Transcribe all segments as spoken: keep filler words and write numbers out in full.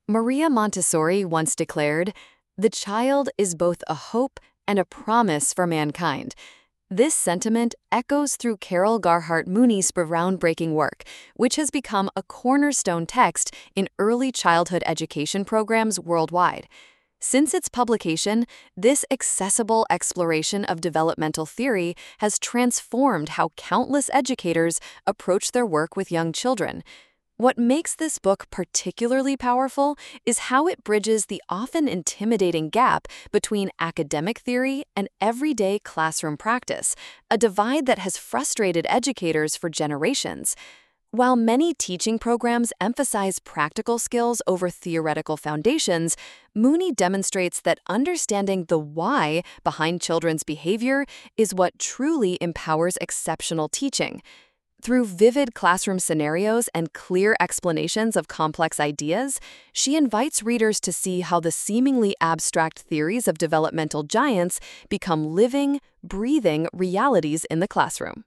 Maria Montessori once declared, "The child is both a hope and a promise for mankind." This sentiment echoes through Carol Garhart Mooney's groundbreaking work, which has become a cornerstone text in early childhood education programs worldwide. Since its publication, this accessible exploration of developmental theory has transformed how countless educators approach their work with young children. What makes this book particularly powerful is how it bridges the often intimidating gap between academic theory and everyday classroom practice, a divide that has frustrated educators for generations. While many teaching programs emphasize practical skills over theoretical foundations, Mooney demonstrates that understanding the why behind children's behavior is what truly empowers exceptional teaching. Through vivid classroom scenarios and clear explanations of complex ideas, she invites readers to see how the seemingly abstract theories of developmental giants become living, breathing realities in the classroom.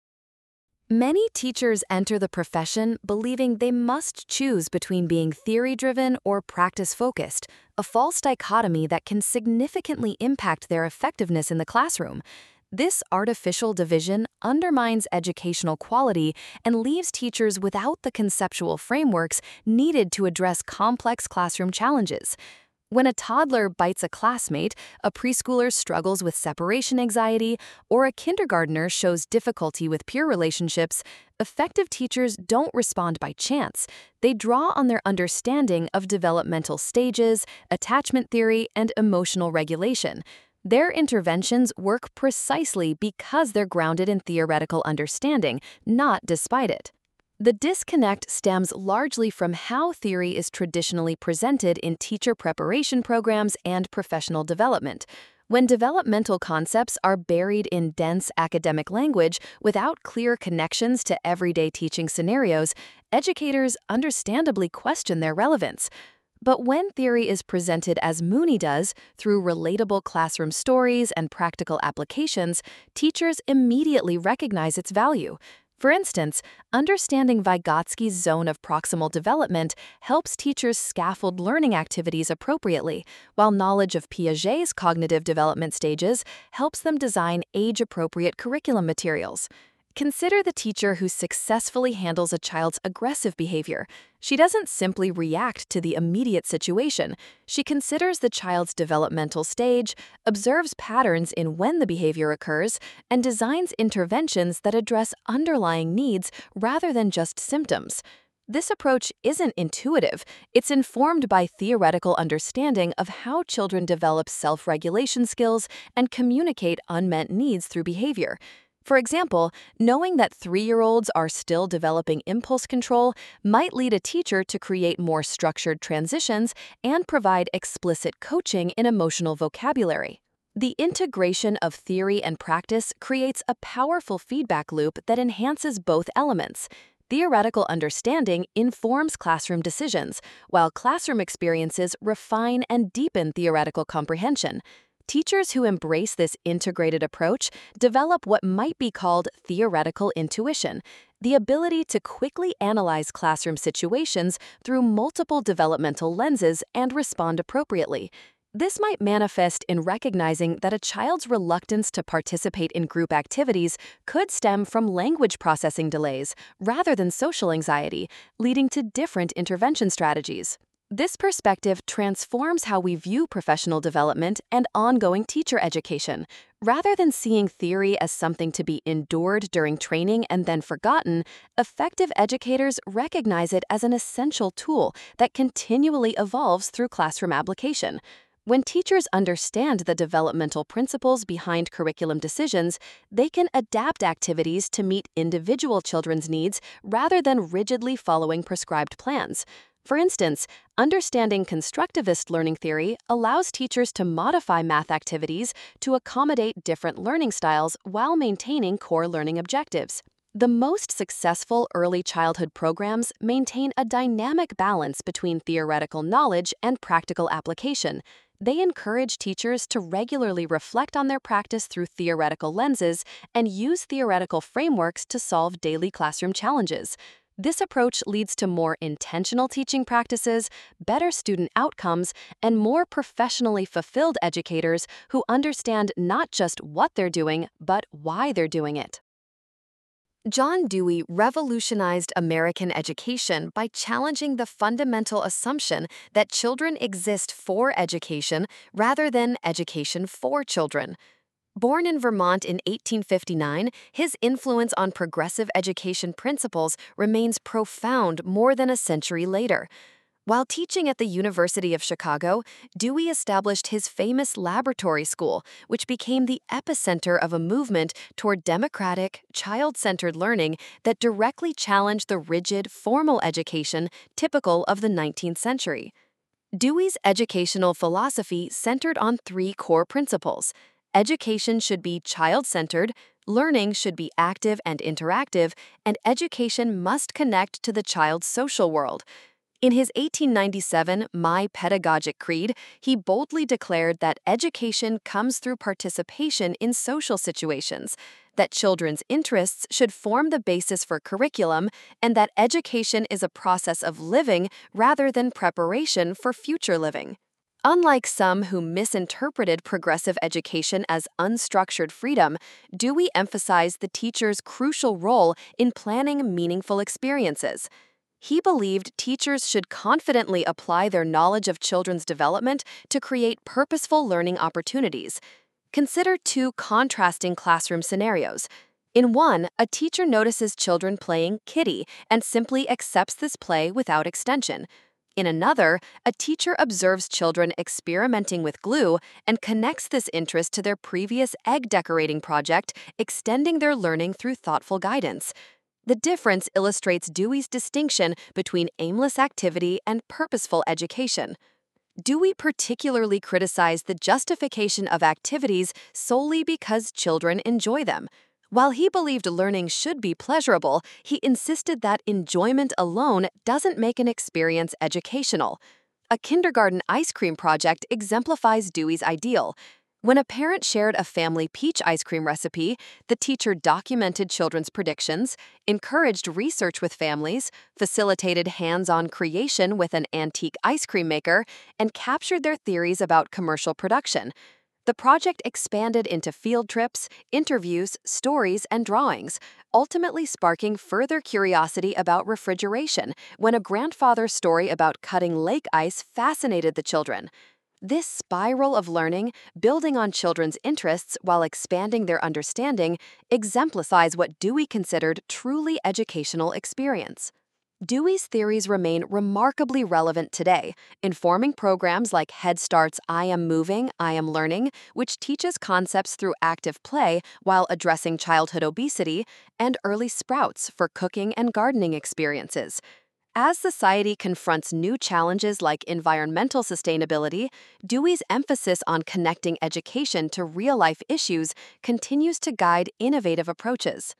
Many teachers enter the profession believing they must choose between being theory-driven or practice-focused, a false dichotomy that can significantly impact their effectiveness in the classroom. This artificial division undermines educational quality and leaves teachers without the conceptual frameworks needed to address complex classroom challenges. When a toddler bites a classmate, a preschooler struggles with separation anxiety, or a kindergartner shows difficulty with peer relationships, effective teachers don't respond by chance. They draw on their understanding of developmental stages, attachment theory, and emotional regulation. Their interventions work precisely because they're grounded in theoretical understanding, not despite it. The disconnect stems largely from how theory is traditionally presented in teacher preparation programs and professional development. When developmental concepts are buried in dense academic language without clear connections to everyday teaching scenarios, educators understandably question their relevance. But when theory is presented as Mooney does, through relatable classroom stories and practical applications, teachers immediately recognize its value. For instance, understanding Vygotsky's zone of proximal development helps teachers scaffold learning activities appropriately, while knowledge of Piaget's cognitive development stages helps them design age-appropriate curriculum materials. Consider the teacher who successfully handles a child's aggressive behavior. She doesn't simply react to the immediate situation. She considers the child's developmental stage, observes patterns in when the behavior occurs, and designs interventions that address underlying needs rather than just symptoms. This approach isn't intuitive. It's informed by theoretical understanding of how children develop self-regulation skills and communicate unmet needs through behavior. For example, knowing that three-year-olds are still developing impulse control might lead a teacher to create more structured transitions and provide explicit coaching in emotional vocabulary. The integration of theory and practice creates a powerful feedback loop that enhances both elements. Theoretical understanding informs classroom decisions, while classroom experiences refine and deepen theoretical comprehension. Teachers who embrace this integrated approach develop what might be called theoretical intuition, the ability to quickly analyze classroom situations through multiple developmental lenses and respond appropriately. This might manifest in recognizing that a child's reluctance to participate in group activities could stem from language processing delays rather than social anxiety, leading to different intervention strategies. This perspective transforms how we view professional development and ongoing teacher education. Rather than seeing theory as something to be endured during training and then forgotten, effective educators recognize it as an essential tool that continually evolves through classroom application. When teachers understand the developmental principles behind curriculum decisions, they can adapt activities to meet individual children's needs rather than rigidly following prescribed plans. For instance, understanding constructivist learning theory allows teachers to modify math activities to accommodate different learning styles while maintaining core learning objectives. The most successful early childhood programs maintain a dynamic balance between theoretical knowledge and practical application. They encourage teachers to regularly reflect on their practice through theoretical lenses and use theoretical frameworks to solve daily classroom challenges. This approach leads to more intentional teaching practices, better student outcomes, and more professionally fulfilled educators who understand not just what they're doing, but why they're doing it. John Dewey revolutionized American education by challenging the fundamental assumption that children exist for education rather than education for children. Born in Vermont in eighteen fifty-nine, his influence on progressive education principles remains profound more than a century later. While teaching at the University of Chicago, Dewey established his famous laboratory school, which became the epicenter of a movement toward democratic, child-centered learning that directly challenged the rigid, formal education typical of the nineteenth century. Dewey's educational philosophy centered on three core principles. Education should be child-centered, learning should be active and interactive, and education must connect to the child's social world. In his eighteen ninety-seven My Pedagogic Creed, he boldly declared that education comes through participation in social situations, that children's interests should form the basis for curriculum, and that education is a process of living rather than preparation for future living. Unlike some who misinterpreted progressive education as unstructured freedom, Dewey emphasized the teacher's crucial role in planning meaningful experiences. He believed teachers should confidently apply their knowledge of children's development to create purposeful learning opportunities. Consider two contrasting classroom scenarios. In one, a teacher notices children playing kitty and simply accepts this play without extension. In another, a teacher observes children experimenting with glue and connects this interest to their previous egg decorating project, extending their learning through thoughtful guidance. The difference illustrates Dewey's distinction between aimless activity and purposeful education. Dewey particularly criticized the justification of activities solely because children enjoy them. While he believed learning should be pleasurable, he insisted that enjoyment alone doesn't make an experience educational. A kindergarten ice cream project exemplifies Dewey's ideal. When a parent shared a family peach ice cream recipe, the teacher documented children's predictions, encouraged research with families, facilitated hands-on creation with an antique ice cream maker, and captured their theories about commercial production. The project expanded into field trips, interviews, stories, and drawings, ultimately sparking further curiosity about refrigeration when a grandfather's story about cutting lake ice fascinated the children. This spiral of learning, building on children's interests while expanding their understanding, exemplifies what Dewey considered truly educational experience. Dewey's theories remain remarkably relevant today, informing programs like Head Start's I Am Moving, I Am Learning, which teaches concepts through active play while addressing childhood obesity, and Early Sprouts for cooking and gardening experiences. As society confronts new challenges like environmental sustainability, Dewey's emphasis on connecting education to real-life issues continues to guide innovative approaches.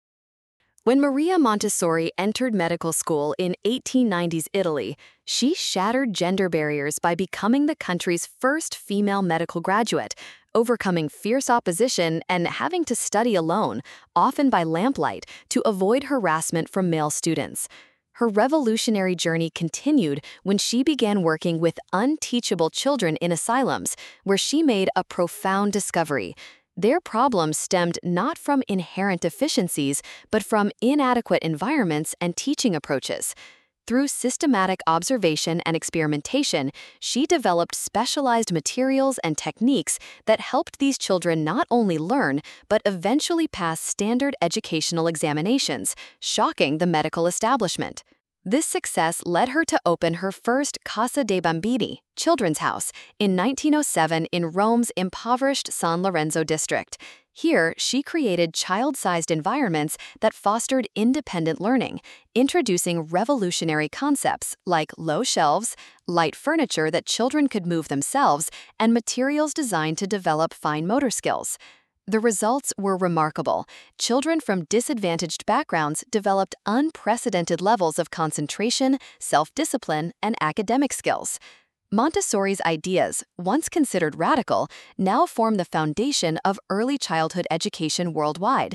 When Maria Montessori entered medical school in eighteen nineties Italy, she shattered gender barriers by becoming the country's first female medical graduate, overcoming fierce opposition and having to study alone, often by lamplight, to avoid harassment from male students. Her revolutionary journey continued when she began working with unteachable children in asylums, where she made a profound discovery. Their problems stemmed not from inherent deficiencies, but from inadequate environments and teaching approaches. Through systematic observation and experimentation, she developed specialized materials and techniques that helped these children not only learn, but eventually pass standard educational examinations, shocking the medical establishment. This success led her to open her first Casa dei Bambini, Children's House, in nineteen oh seven in Rome's impoverished San Lorenzo district. Here, she created child-sized environments that fostered independent learning, introducing revolutionary concepts like low shelves, light furniture that children could move themselves, and materials designed to develop fine motor skills. The results were remarkable. Children from disadvantaged backgrounds developed unprecedented levels of concentration, self-discipline, and academic skills. Montessori's ideas, once considered radical, now form the foundation of early childhood education worldwide.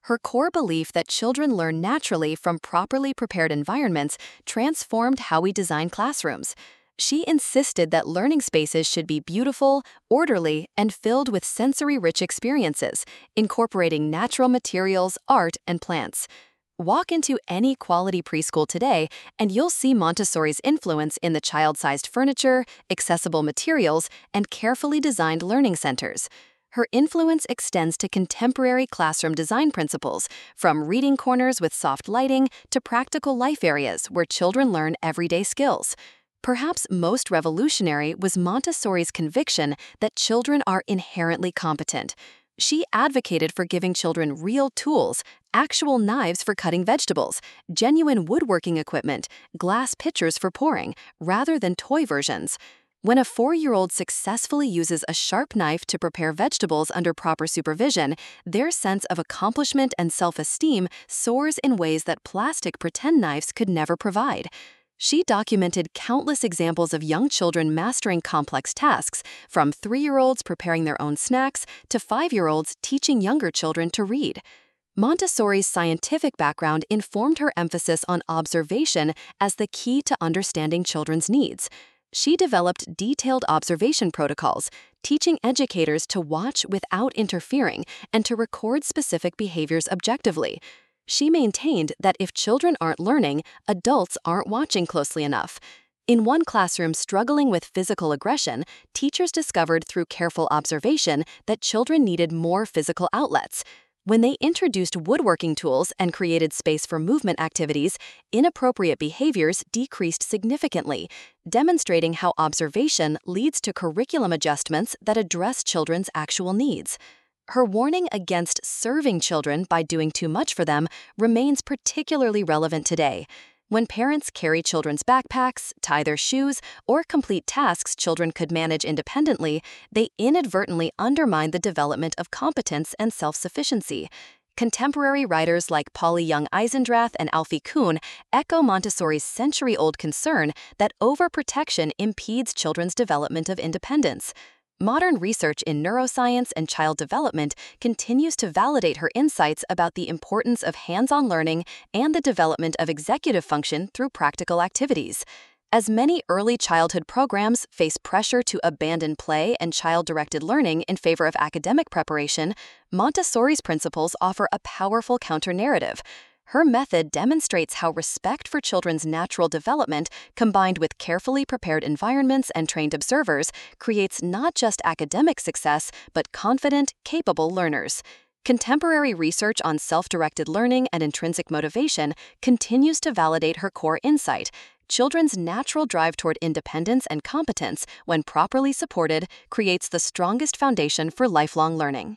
Her core belief that children learn naturally from properly prepared environments transformed how we design classrooms. She insisted that learning spaces should be beautiful, orderly, and filled with sensory-rich experiences, incorporating natural materials, art, and plants. Walk into any quality preschool today, and you'll see Montessori's influence in the child-sized furniture, accessible materials, and carefully designed learning centers. Her influence extends to contemporary classroom design principles, from reading corners with soft lighting to practical life areas where children learn everyday skills. Perhaps most revolutionary was Montessori's conviction that children are inherently competent. She advocated for giving children real tools, actual knives for cutting vegetables, genuine woodworking equipment, glass pitchers for pouring, rather than toy versions. When a four-year-old successfully uses a sharp knife to prepare vegetables under proper supervision, their sense of accomplishment and self-esteem soars in ways that plastic pretend knives could never provide. She documented countless examples of young children mastering complex tasks, from three-year-olds preparing their own snacks to five-year-olds teaching younger children to read. Montessori's scientific background informed her emphasis on observation as the key to understanding children's needs. She developed detailed observation protocols, teaching educators to watch without interfering and to record specific behaviors objectively. She maintained that if children aren't learning, adults aren't watching closely enough. In one classroom struggling with physical aggression, teachers discovered through careful observation that children needed more physical outlets. When they introduced woodworking tools and created space for movement activities, inappropriate behaviors decreased significantly, demonstrating how observation leads to curriculum adjustments that address children's actual needs. Her warning against serving children by doing too much for them remains particularly relevant today. When parents carry children's backpacks, tie their shoes, or complete tasks children could manage independently, they inadvertently undermine the development of competence and self-sufficiency. Contemporary writers like Polly Young Eisendrath and Alfie Kuhn echo Montessori's century-old concern that overprotection impedes children's development of independence. Modern research in neuroscience and child development continues to validate her insights about the importance of hands-on learning and the development of executive function through practical activities. As many early childhood programs face pressure to abandon play and child-directed learning in favor of academic preparation, Montessori's principles offer a powerful counter-narrative. Her method demonstrates how respect for children's natural development, combined with carefully prepared environments and trained observers, creates not just academic success, but confident, capable learners. Contemporary research on self-directed learning and intrinsic motivation continues to validate her core insight. Children's natural drive toward independence and competence, when properly supported, creates the strongest foundation for lifelong learning.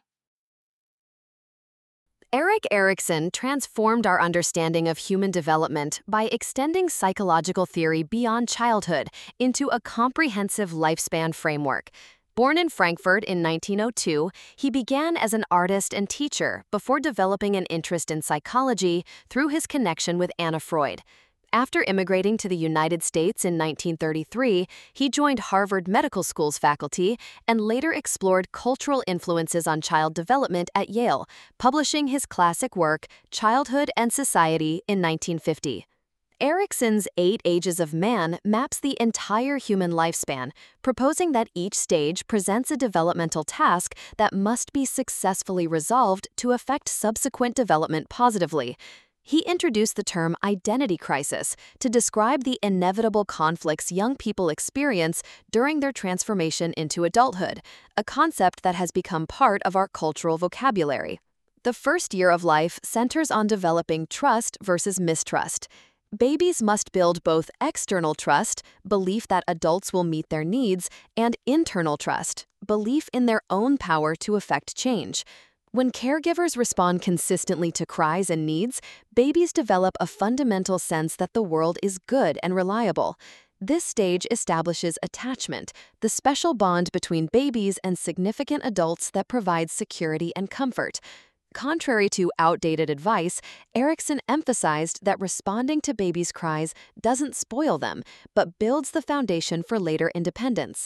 Erik Erikson transformed our understanding of human development by extending psychological theory beyond childhood into a comprehensive lifespan framework. Born in Frankfurt in nineteen oh two, he began as an artist and teacher before developing an interest in psychology through his connection with Anna Freud. After immigrating to the United States in nineteen thirty-three, he joined Harvard Medical School's faculty and later explored cultural influences on child development at Yale, publishing his classic work, Childhood and Society, in nineteen fifty. Erikson's Eight Ages of Man maps the entire human lifespan, proposing that each stage presents a developmental task that must be successfully resolved to affect subsequent development positively. He introduced the term identity crisis to describe the inevitable conflicts young people experience during their transformation into adulthood, a concept that has become part of our cultural vocabulary. The first year of life centers on developing trust versus mistrust. Babies must build both external trust, belief that adults will meet their needs, and internal trust, belief in their own power to affect change. When caregivers respond consistently to cries and needs, babies develop a fundamental sense that the world is good and reliable. This stage establishes attachment, the special bond between babies and significant adults that provides security and comfort. Contrary to outdated advice, Erikson emphasized that responding to babies' cries doesn't spoil them, but builds the foundation for later independence.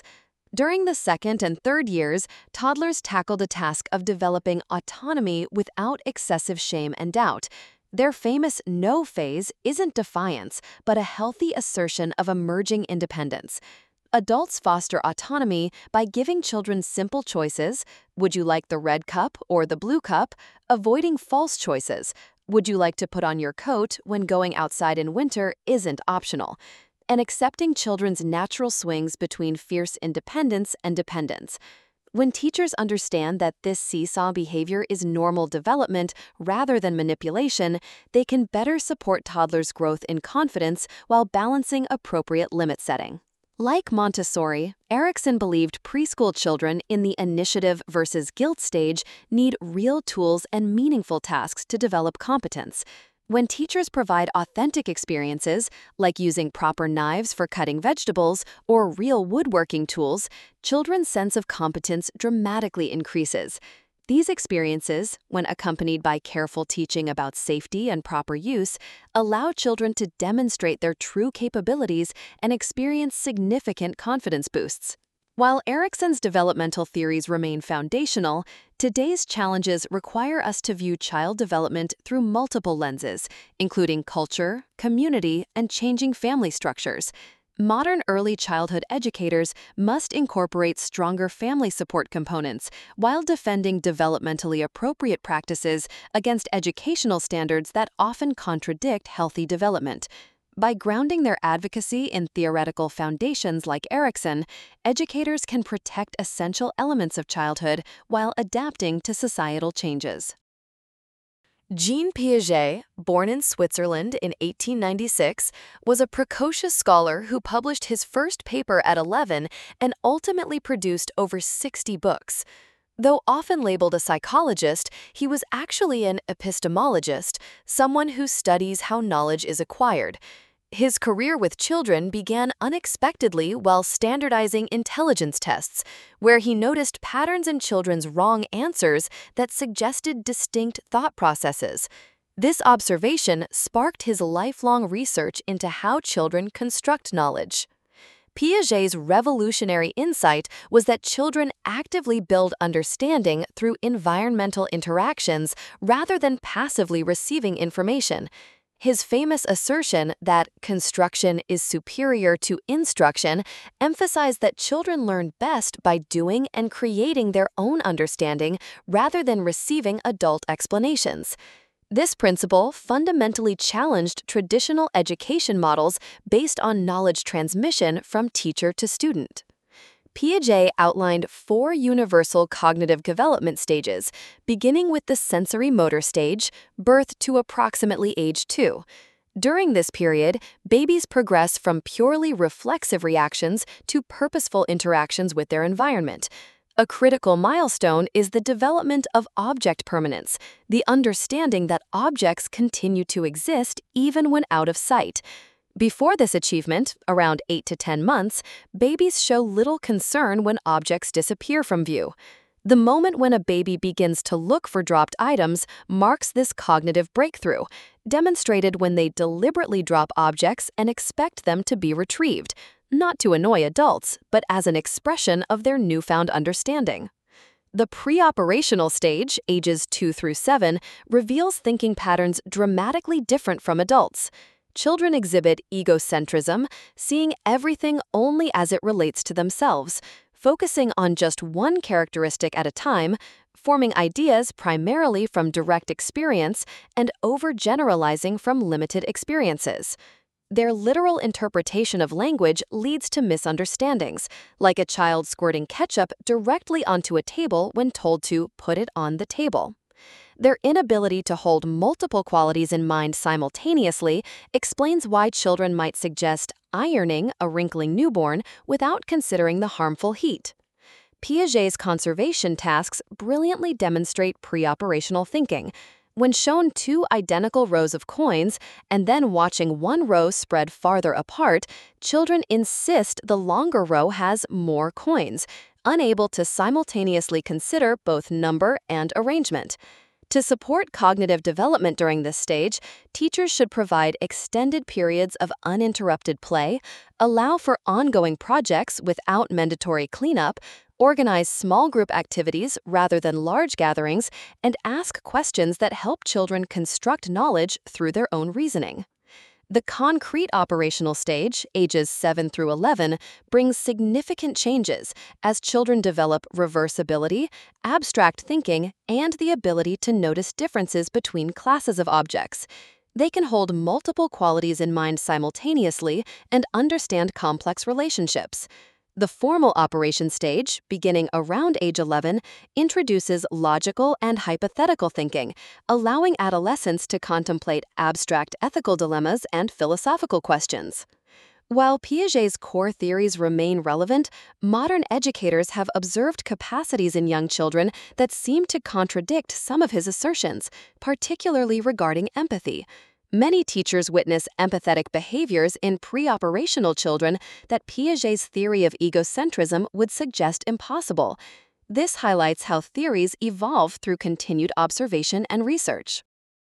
During the second and third years, toddlers tackle the task of developing autonomy without excessive shame and doubt. Their famous no phase isn't defiance, but a healthy assertion of emerging independence. Adults foster autonomy by giving children simple choices. Would you like the red cup or the blue cup? Avoiding false choices. Would you like to put on your coat when going outside in winter isn't optional. And accepting children's natural swings between fierce independence and dependence. When teachers understand that this seesaw behavior is normal development rather than manipulation, they can better support toddlers' growth in confidence while balancing appropriate limit setting. Like Montessori, Erikson believed preschool children in the initiative versus guilt stage need real tools and meaningful tasks to develop competence. When teachers provide authentic experiences, like using proper knives for cutting vegetables or real woodworking tools, children's sense of competence dramatically increases. These experiences, when accompanied by careful teaching about safety and proper use, allow children to demonstrate their true capabilities and experience significant confidence boosts. While Erikson's developmental theories remain foundational, today's challenges require us to view child development through multiple lenses, including culture, community, and changing family structures. Modern early childhood educators must incorporate stronger family support components while defending developmentally appropriate practices against educational standards that often contradict healthy development. By grounding their advocacy in theoretical foundations like Erikson, educators can protect essential elements of childhood while adapting to societal changes. Jean Piaget, born in Switzerland in eighteen ninety-six, was a precocious scholar who published his first paper at eleven and ultimately produced over sixty books. Though often labeled a psychologist, he was actually an epistemologist, someone who studies how knowledge is acquired. His career with children began unexpectedly while standardizing intelligence tests, where he noticed patterns in children's wrong answers that suggested distinct thought processes. This observation sparked his lifelong research into how children construct knowledge. Piaget's revolutionary insight was that children actively build understanding through environmental interactions rather than passively receiving information. His famous assertion that construction is superior to instruction emphasized that children learn best by doing and creating their own understanding rather than receiving adult explanations. This principle fundamentally challenged traditional education models based on knowledge transmission from teacher to student. Piaget outlined four universal cognitive development stages, beginning with the sensory motor stage, birth to approximately age two. During this period, babies progress from purely reflexive reactions to purposeful interactions with their environment. A critical milestone is the development of object permanence, the understanding that objects continue to exist even when out of sight. Before this achievement, around eight to ten months, babies show little concern when objects disappear from view. The moment when a baby begins to look for dropped items marks this cognitive breakthrough, demonstrated when they deliberately drop objects and expect them to be retrieved, not to annoy adults, but as an expression of their newfound understanding. The pre-operational stage, ages two through seven, reveals thinking patterns dramatically different from adults. Children exhibit egocentrism, seeing everything only as it relates to themselves, focusing on just one characteristic at a time, forming ideas primarily from direct experience, and overgeneralizing from limited experiences. Their literal interpretation of language leads to misunderstandings, like a child squirting ketchup directly onto a table when told to put it on the table. Their inability to hold multiple qualities in mind simultaneously explains why children might suggest ironing a wrinkling newborn without considering the harmful heat. Piaget's conservation tasks brilliantly demonstrate pre-operational thinking. When shown two identical rows of coins and then watching one row spread farther apart, children insist the longer row has more coins, unable to simultaneously consider both number and arrangement. To support cognitive development during this stage, teachers should provide extended periods of uninterrupted play, allow for ongoing projects without mandatory cleanup, organize small group activities rather than large gatherings, and ask questions that help children construct knowledge through their own reasoning. The concrete operational stage, ages seven through eleven, brings significant changes as children develop reversibility, abstract thinking, and the ability to notice differences between classes of objects. They can hold multiple qualities in mind simultaneously and understand complex relationships. The formal operation stage, beginning around age eleven, introduces logical and hypothetical thinking, allowing adolescents to contemplate abstract ethical dilemmas and philosophical questions. While Piaget's core theories remain relevant, modern educators have observed capacities in young children that seem to contradict some of his assertions, particularly regarding empathy. Many teachers witness empathetic behaviors in pre-operational children that Piaget's theory of egocentrism would suggest impossible. This highlights how theories evolve through continued observation and research.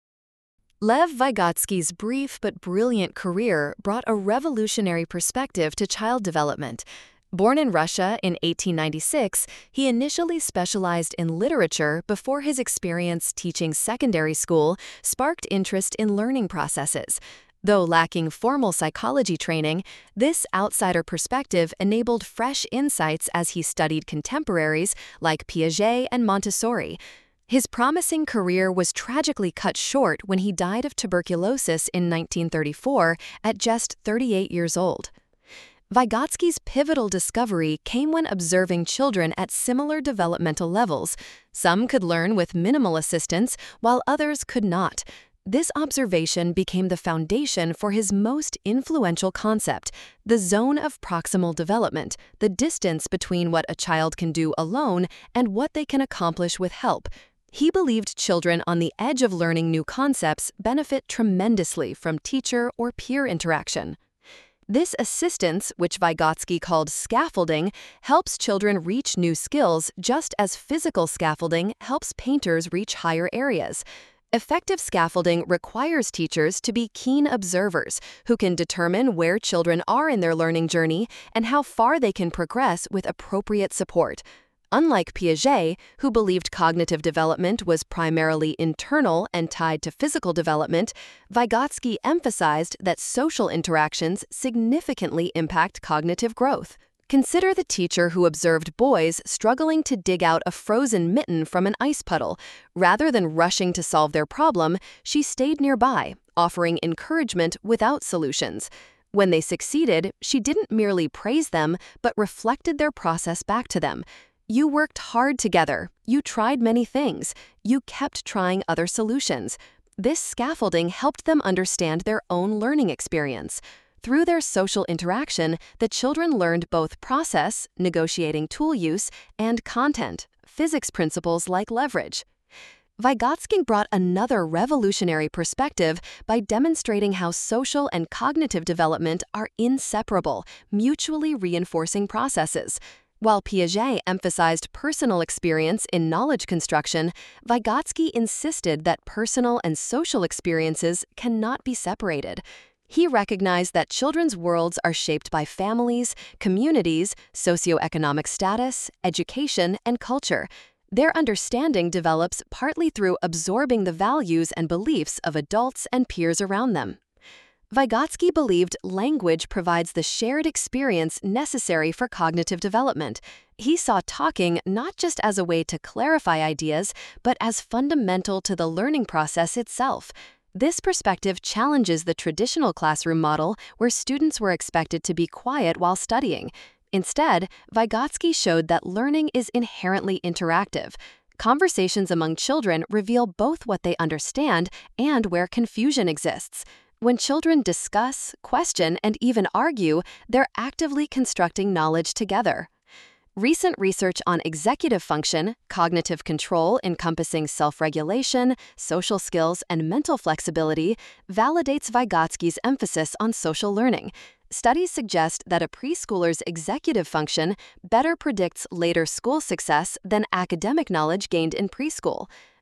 Lev Vygotsky's brief but brilliant career brought a revolutionary perspective to child development. Born in Russia in eighteen ninety-six, he initially specialized in literature before his experience teaching secondary school sparked interest in learning processes. Though lacking formal psychology training, this outsider perspective enabled fresh insights as he studied contemporaries like Piaget and Montessori. His promising career was tragically cut short when he died of tuberculosis in nineteen thirty-four at just thirty-eight years old. Vygotsky's pivotal discovery came when observing children at similar developmental levels. Some could learn with minimal assistance, while others could not. This observation became the foundation for his most influential concept, the zone of proximal development, the distance between what a child can do alone and what they can accomplish with help. He believed children on the edge of learning new concepts benefit tremendously from teacher or peer interaction. This assistance, which Vygotsky called scaffolding, helps children reach new skills just as physical scaffolding helps painters reach higher areas. Effective scaffolding requires teachers to be keen observers who can determine where children are in their learning journey and how far they can progress with appropriate support. Unlike Piaget, who believed cognitive development was primarily internal and tied to physical development, Vygotsky emphasized that social interactions significantly impact cognitive growth. Consider the teacher who observed boys struggling to dig out a frozen mitten from an ice puddle. Rather than rushing to solve their problem, she stayed nearby, offering encouragement without solutions. When they succeeded, she didn't merely praise them, but reflected their process back to them. You worked hard together. You tried many things. You kept trying other solutions. This scaffolding helped them understand their own learning experience. Through their social interaction, the children learned both process, negotiating tool use, and content, physics principles like leverage. Vygotsky brought another revolutionary perspective by demonstrating how social and cognitive development are inseparable, mutually reinforcing processes. While Piaget emphasized personal experience in knowledge construction, Vygotsky insisted that personal and social experiences cannot be separated. He recognized that children's worlds are shaped by families, communities, socioeconomic status, education, and culture. Their understanding develops partly through absorbing the values and beliefs of adults and peers around them. Vygotsky believed language provides the shared experience necessary for cognitive development. He saw talking not just as a way to clarify ideas, but as fundamental to the learning process itself. This perspective challenges the traditional classroom model where students were expected to be quiet while studying. Instead, Vygotsky showed that learning is inherently interactive. Conversations among children reveal both what they understand and where confusion exists. When children discuss, question, and even argue, they're actively constructing knowledge together. Recent research on executive function, cognitive control encompassing self-regulation, social skills, and mental flexibility validates Vygotsky's emphasis on social learning. Studies suggest that a preschooler's executive function better predicts later school success than academic knowledge gained in preschool.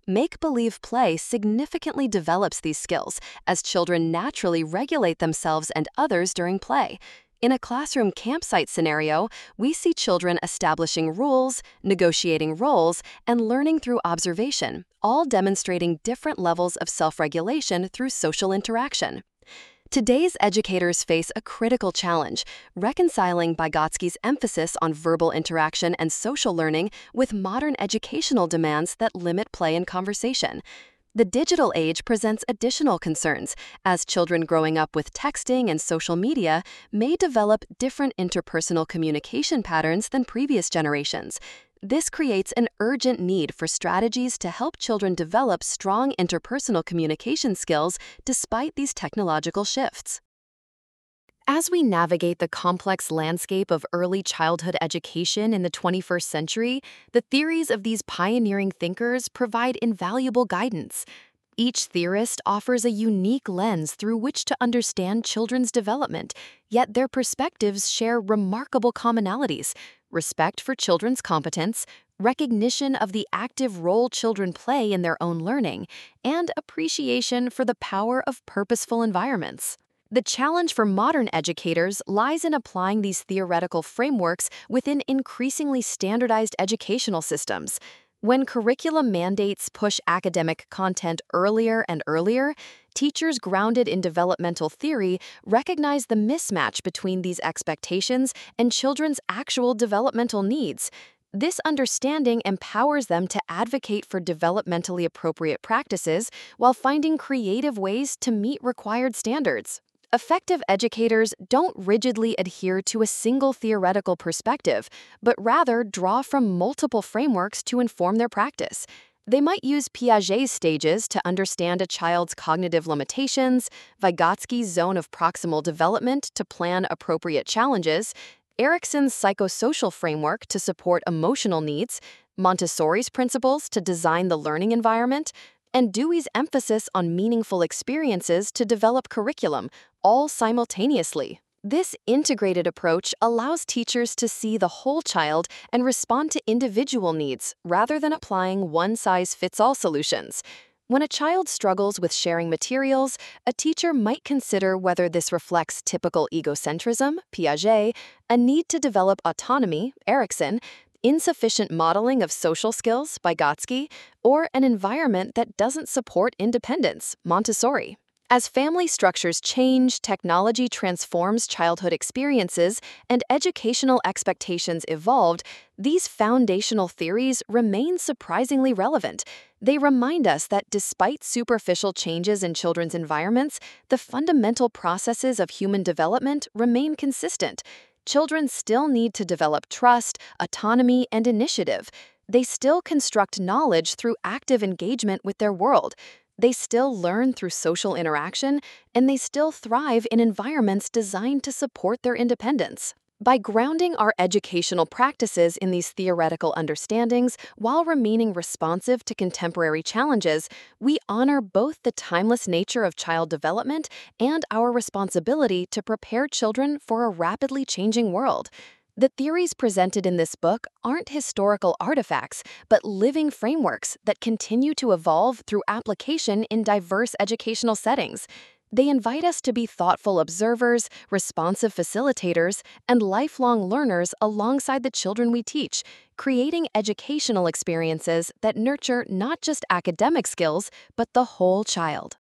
Make-believe play significantly develops these skills as children naturally regulate themselves and others during play. In a classroom campsite scenario, we see children establishing rules, negotiating roles, and learning through observation, all demonstrating different levels of self-regulation through social interaction. Today's educators face a critical challenge, reconciling Vygotsky's emphasis on verbal interaction and social learning with modern educational demands that limit play and conversation. The digital age presents additional concerns, as children growing up with texting and social media may develop different interpersonal communication patterns than previous generations. This creates an urgent need for strategies to help children develop strong interpersonal communication skills despite these technological shifts. As we navigate the complex landscape of early childhood education in the twenty-first century, the theories of these pioneering thinkers provide invaluable guidance. Each theorist offers a unique lens through which to understand children's development, yet their perspectives share remarkable commonalities: respect for children's competence, recognition of the active role children play in their own learning, and appreciation for the power of purposeful environments. The challenge for modern educators lies in applying these theoretical frameworks within increasingly standardized educational systems. When curriculum mandates push academic content earlier and earlier, teachers grounded in developmental theory recognize the mismatch between these expectations and children's actual developmental needs. This understanding empowers them to advocate for developmentally appropriate practices while finding creative ways to meet required standards. Effective educators don't rigidly adhere to a single theoretical perspective, but rather draw from multiple frameworks to inform their practice. They might use Piaget's stages to understand a child's cognitive limitations, Vygotsky's zone of proximal development to plan appropriate challenges, Erikson's psychosocial framework to support emotional needs, Montessori's principles to design the learning environment, and Dewey's emphasis on meaningful experiences to develop curriculum, all simultaneously. This integrated approach allows teachers to see the whole child and respond to individual needs rather than applying one-size-fits-all solutions. When a child struggles with sharing materials, a teacher might consider whether this reflects typical egocentrism, Piaget, a need to develop autonomy, Erikson, insufficient modeling of social skills, Vygotsky, or an environment that doesn't support independence, Montessori. As family structures change, technology transforms childhood experiences, and educational expectations evolved, these foundational theories remain surprisingly relevant. They remind us that despite superficial changes in children's environments, the fundamental processes of human development remain consistent. Children still need to develop trust, autonomy, and initiative. They still construct knowledge through active engagement with their world. They still learn through social interaction, and they still thrive in environments designed to support their independence. By grounding our educational practices in these theoretical understandings while remaining responsive to contemporary challenges, we honor both the timeless nature of child development and our responsibility to prepare children for a rapidly changing world. The theories presented in this book aren't historical artifacts, but living frameworks that continue to evolve through application in diverse educational settings. They invite us to be thoughtful observers, responsive facilitators, and lifelong learners alongside the children we teach, creating educational experiences that nurture not just academic skills, but the whole child.